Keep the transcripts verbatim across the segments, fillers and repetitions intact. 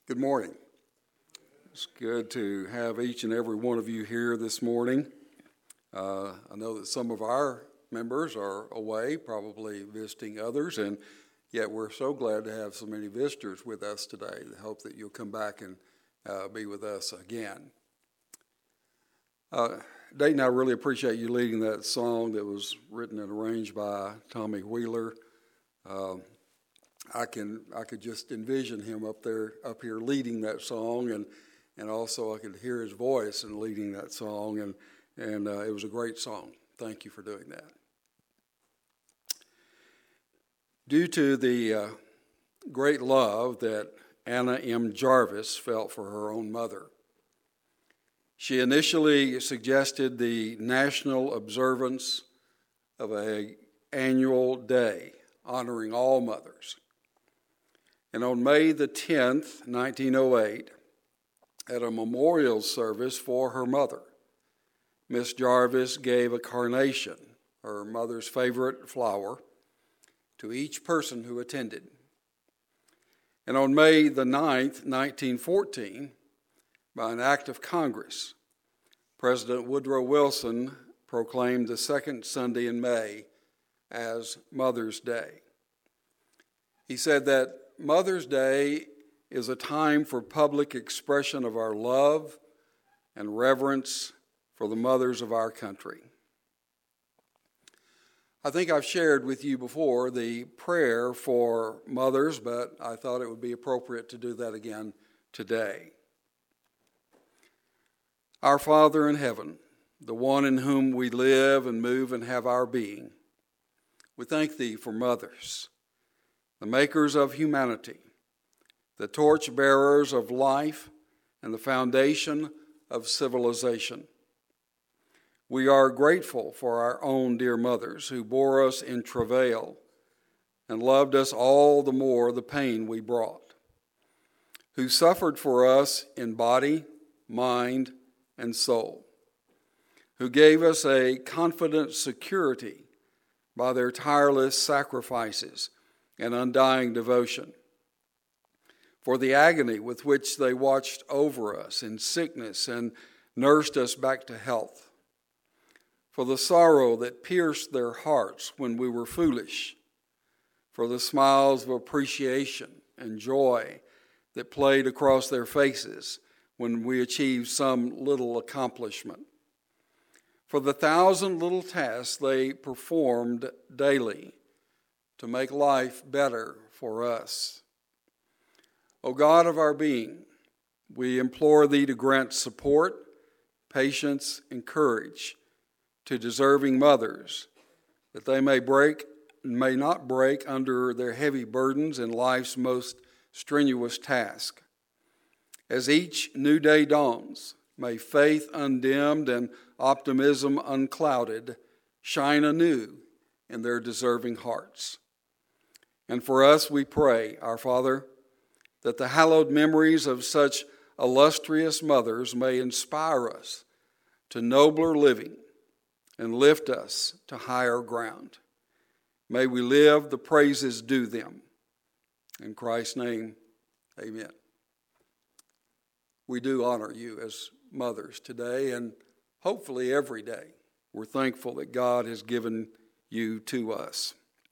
Good morning. It's good to have each and every one of you here this morning. Uh, I know that some of our members are away, probably visiting others, and yet we're so glad to have so many visitors with us today. I hope that you'll come back and uh, be with us again. Uh, Dayton, I really appreciate you leading that song that was written and arranged by Tommy Wheeler. Uh, I can I could just envision him up there, up here leading that song, and and also I could hear his voice in leading that song, and and uh, it was a great song. Thank you for doing that. Due to the uh, great love that Anna M. Jarvis felt for her own mother, she initially suggested the national observance of an annual day honoring all mothers. And on May the tenth, nineteen oh eight, at a memorial service for her mother, Miss Jarvis gave a carnation, her mother's favorite flower, to each person who attended. And on May the ninth, nineteen fourteen, by an act of Congress, President Woodrow Wilson proclaimed the second Sunday in May as Mother's Day. He said that Mother's Day is a time for public expression of our love and reverence for the mothers of our country. I think I've shared with you before the prayer for mothers, but I thought it would be appropriate to do that again today. Our Father in heaven, the one in whom we live and move and have our being, we thank Thee for mothers, the makers of humanity, the torch-bearers of life, and the foundation of civilization. We are grateful for our own dear mothers who bore us in travail and loved us all the more the pain we brought, who suffered for us in body, mind, and soul, who gave us a confident security by their tireless sacrifices and undying devotion, for the agony with which they watched over us in sickness and nursed us back to health, for the sorrow that pierced their hearts when we were foolish, for the smiles of appreciation and joy that played across their faces when we achieved some little accomplishment, for the thousand little tasks they performed daily to make life better for us. O God of our being, we implore Thee to grant support, patience, and courage to deserving mothers, that they may break, may not break under their heavy burdens in life's most strenuous task. As each new day dawns, may faith undimmed and optimism unclouded shine anew in their deserving hearts. And for us, we pray, our Father, that the hallowed memories of such illustrious mothers may inspire us to nobler living and lift us to higher ground. May we live the praises due them. In Christ's name, amen. We do honor you as mothers today and hopefully every day. We're thankful that God has given you to us.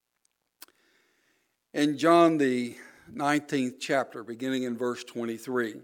In John, the nineteenth chapter, beginning in verse twenty-three,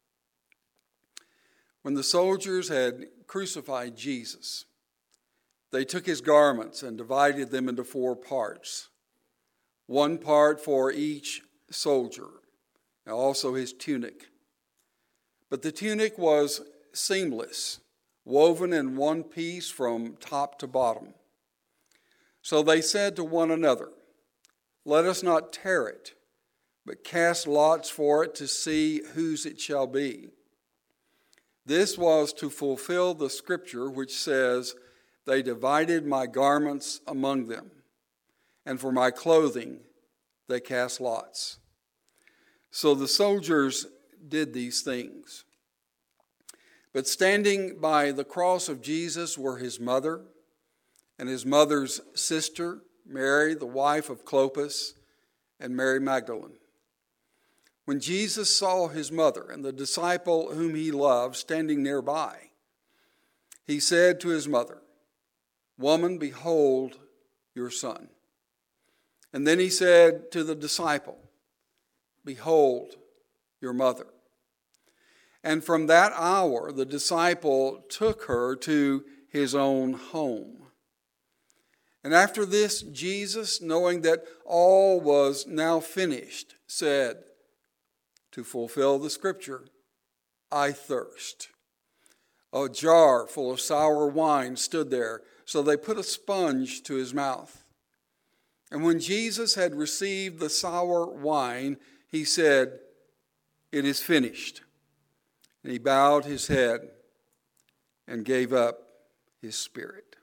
when the soldiers had crucified Jesus, they took his garments and divided them into four parts, one part for each soldier, and also his tunic. But the tunic was seamless, woven in one piece from top to bottom. So they said to one another, "Let us not tear it, but cast lots for it to see whose it shall be." This was to fulfill the scripture which says, "They divided my garments among them, and for my clothing they cast lots." So the soldiers did these things. But standing by the cross of Jesus were his mother and his mother's sister, Mary, the wife of Clopas, and Mary Magdalene. When Jesus saw his mother and the disciple whom he loved standing nearby, he said to his mother, "Woman, behold your son." And then he said to the disciple, "Behold your mother." And from that hour, the disciple took her to his own home. And after this, Jesus, knowing that all was now finished, said, to fulfill the scripture, "I thirst." A jar full of sour wine stood there, so they put a sponge to his mouth. And when Jesus had received the sour wine, he said, "It is finished." And he bowed his head and gave up his spirit.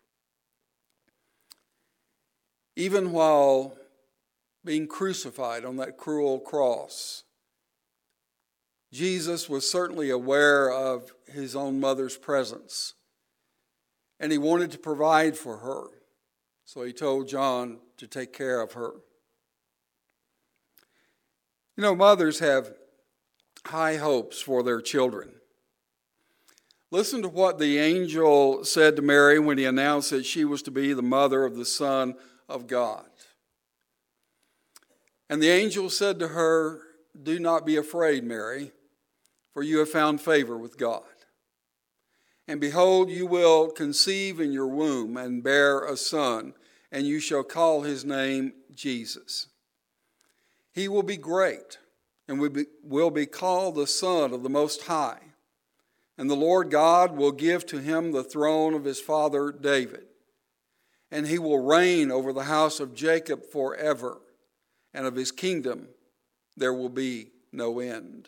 Even while being crucified on that cruel cross, Jesus was certainly aware of his own mother's presence, and he wanted to provide for her. So he told John to take care of her. You know, mothers have high hopes for their children. Listen to what the angel said to Mary when he announced that she was to be the mother of the Son of God. And the angel said to her, "Do not be afraid, Mary, for you have found favor with God. And behold, you will conceive in your womb and bear a son, and you shall call his name Jesus. He will be great and will be called the Son of the Most High. And the Lord God will give to him the throne of his father David. And he will reign over the house of Jacob forever, and of his kingdom there will be no end."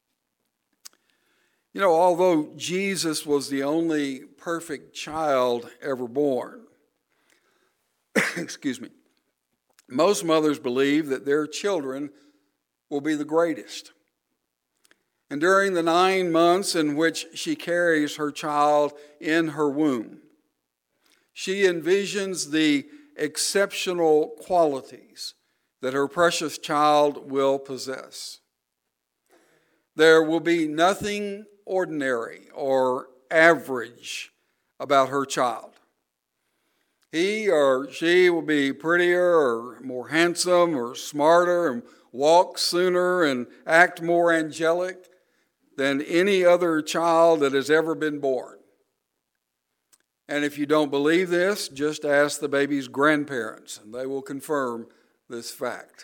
You know, although Jesus was the only perfect child ever born, excuse me, most mothers believe that their children will be the greatest. And during the nine months in which she carries her child in her womb, she envisions the exceptional qualities that her precious child will possess. There will be nothing ordinary or average about her child. He or she will be prettier or more handsome or smarter and walk sooner and act more angelic than any other child that has ever been born. And if you don't believe this, just ask the baby's grandparents, and they will confirm this fact.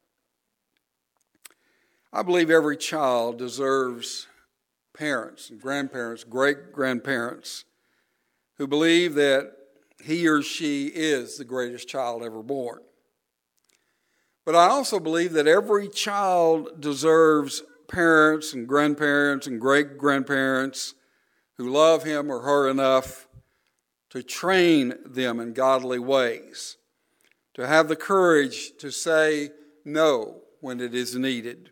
I believe every child deserves parents and grandparents, great-grandparents, who believe that he or she is the greatest child ever born. But I also believe that every child deserves parents and grandparents and great-grandparents who love him or her enough to train them in godly ways, to have the courage to say no when it is needed.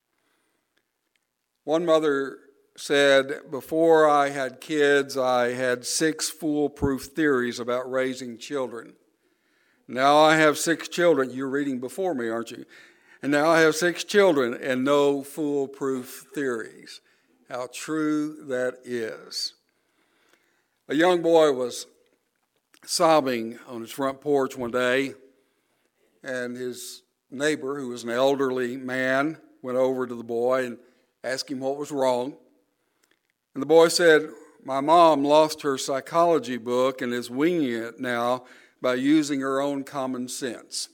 One mother said, "Before I had kids, I had six foolproof theories about raising children. Now I have six children." You're reading before me, aren't you? "And now I have six children and no foolproof theories." How true that is. A young boy was sobbing on his front porch one day, and his neighbor, who was an elderly man, went over to the boy and asked him what was wrong. And the boy said, "My mom lost her psychology book and is winging it now by using her own common sense."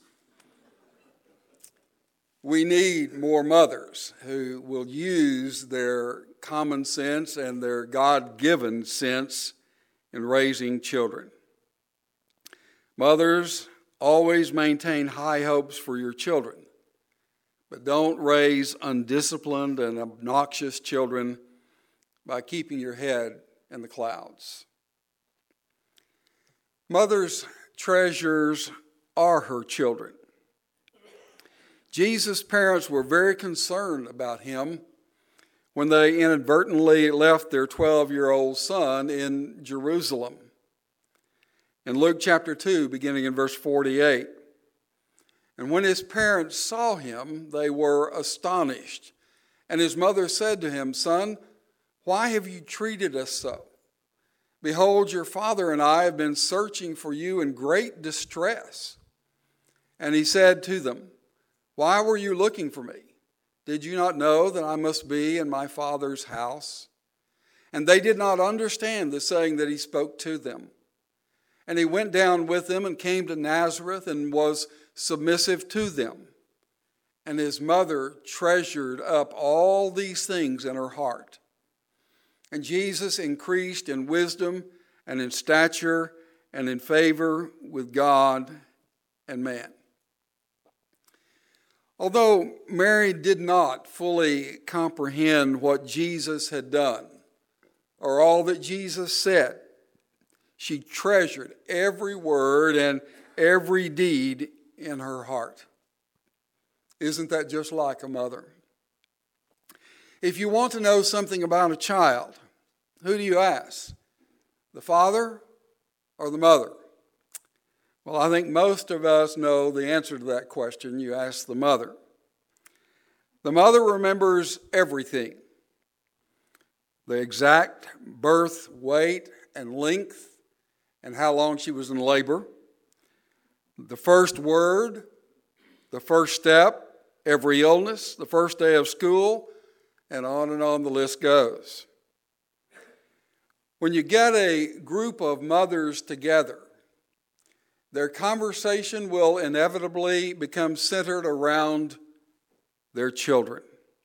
We need more mothers who will use their common sense and their God-given sense in raising children. Mothers, always maintain high hopes for your children, but don't raise undisciplined and obnoxious children by keeping your head in the clouds. Mother's treasures are her children. Jesus' parents were very concerned about him when they inadvertently left their twelve-year-old son in Jerusalem. In Luke chapter two, beginning in verse forty-eight, "And when his parents saw him, they were astonished, And his mother said to him, Son, why have you treated us so? Behold, your father and I have been searching for you in great distress. And he said to them, Why were you looking for me? Did you not know that I must be in my Father's house? And they did not understand the saying that he spoke to them. And he went down with them and came to Nazareth and was submissive to them. And his mother treasured up all these things in her heart. And Jesus increased in wisdom and in stature and in favor with God and man. Although Mary did not fully comprehend what Jesus had done or all that Jesus said, she treasured every word and every deed in her heart. Isn't that just like a mother? If you want to know something about a child, who do you ask? The father or the mother? Well, I think most of us know the answer to that question. You ask the mother. The mother remembers everything. The exact birth weight and length and how long she was in labor. The first word, the first step, every illness, the first day of school, and on and on the list goes. When you get a group of mothers together, their conversation will inevitably become centered around their children.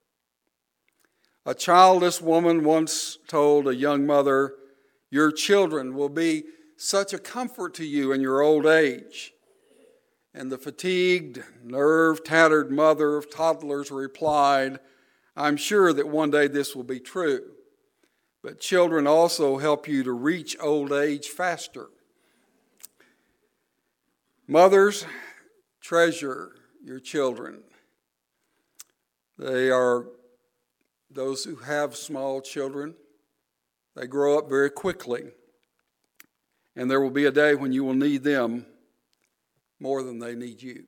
A childless woman once told a young mother, Your children will be such a comfort to you in your old age. And the fatigued, nerve-tattered mother of toddlers replied, I'm sure that one day this will be true. But children also help you to reach old age faster. Mothers, treasure your children. They are those who have small children. They grow up very quickly. And there will be a day when you will need them more than they need you.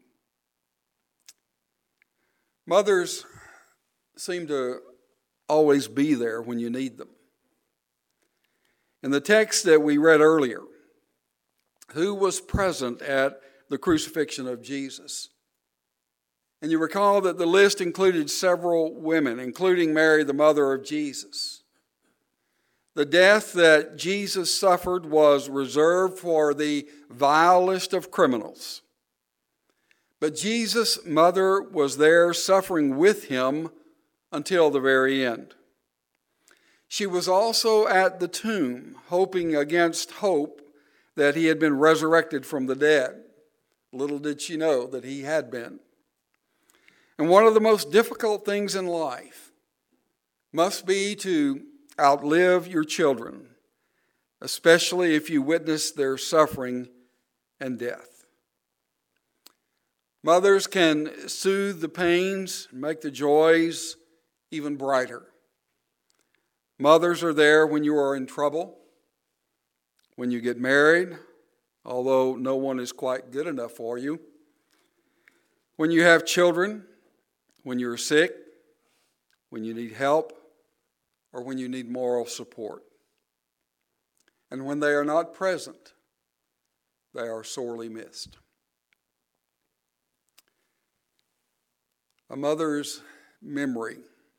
Mothers seem to always be there when you need them. In the text that we read earlier, who was present at the crucifixion of Jesus? And you recall that the list included several women, including Mary, the mother of Jesus. The death that Jesus suffered was reserved for the vilest of criminals. But Jesus' mother was there suffering with him until the very end. She was also at the tomb, hoping against hope that he had been resurrected from the dead. Little did she know that he had been. And one of the most difficult things in life must be to outlive your children, especially if you witness their suffering and death. Mothers can soothe the pains, make the joys even brighter. Mothers are there when you are in trouble, when you get married, although no one is quite good enough for you, when you have children, when you're sick, when you need help, or when you need moral support. And when they are not present, they are sorely missed. A mother's memory.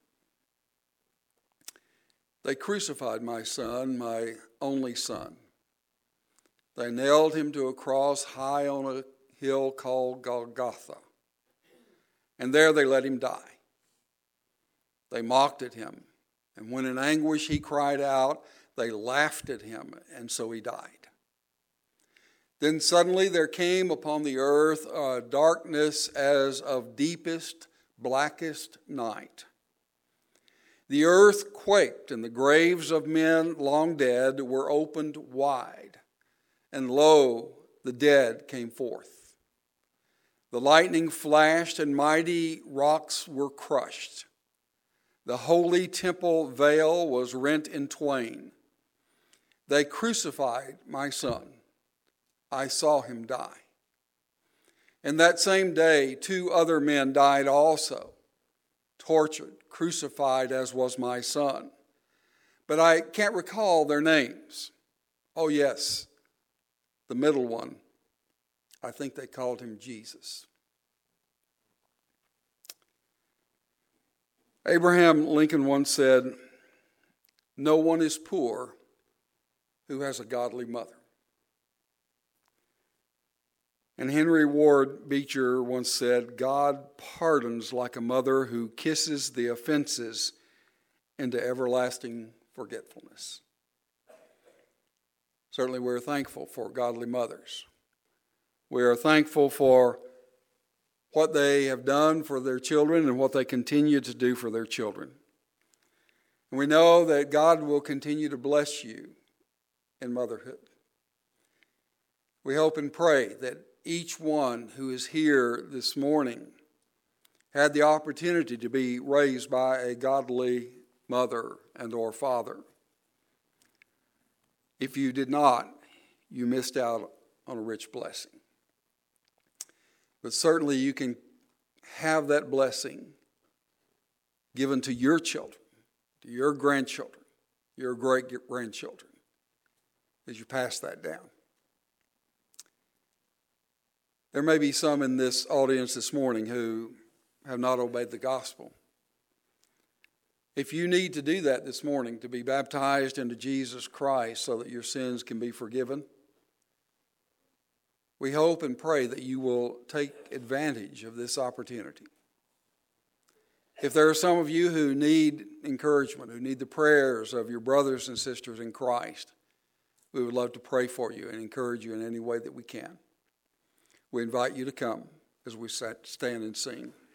They crucified my son, my only son. They nailed him to a cross high on a hill called Golgotha. And there they let him die. They mocked at him. And when in anguish he cried out, they laughed at him, and so he died. Then suddenly there came upon the earth a darkness as of deepest, blackest night. The earth quaked, and the graves of men long dead were opened wide. And lo, the dead came forth. The lightning flashed, and mighty rocks were crushed. The holy temple veil was rent in twain. They crucified my son. I saw him die. And that same day, two other men died also, tortured, crucified, as was my son. But I can't recall their names. Oh, yes, the middle one. I think they called him Jesus. Abraham Lincoln once said, "No one is poor who has a godly mother." And Henry Ward Beecher once said, "God pardons like a mother who kisses the offenses into everlasting forgetfulness." Certainly we're thankful for godly mothers. We are thankful for what they have done for their children and what they continue to do for their children. And we know that God will continue to bless you in motherhood. We hope and pray that each one who is here this morning had the opportunity to be raised by a godly mother and or father. If you did not, you missed out on a rich blessing. But certainly you can have that blessing given to your children, to your grandchildren, your great-grandchildren, as you pass that down. There may be some in this audience this morning who have not obeyed the gospel. If you need to do that this morning, to be baptized into Jesus Christ so that your sins can be forgiven, we hope and pray that you will take advantage of this opportunity. If there are some of you who need encouragement, who need the prayers of your brothers and sisters in Christ, we would love to pray for you and encourage you in any way that we can. We invite you to come as we stand and sing.